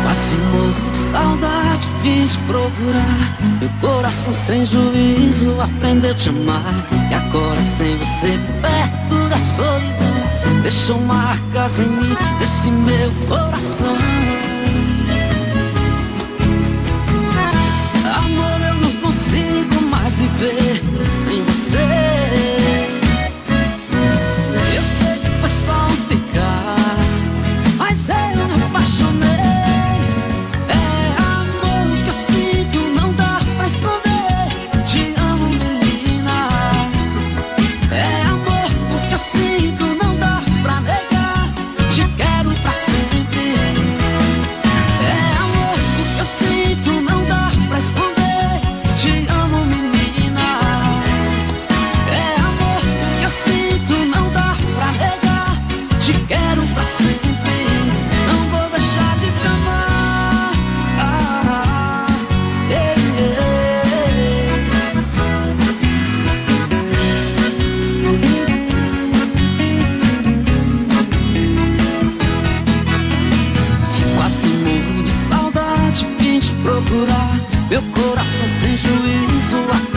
Quase morro de saudade, vim te procurar. Meu coração sem juízo aprendeu a te amar. E agora sem você perto da solidão, deixou marcas em mim, desse meu coração. Amor, eu não consigo mais viver sem você. Eu sei que foi só um ficar, mas eu me apaixonei. Meu coração sem juízo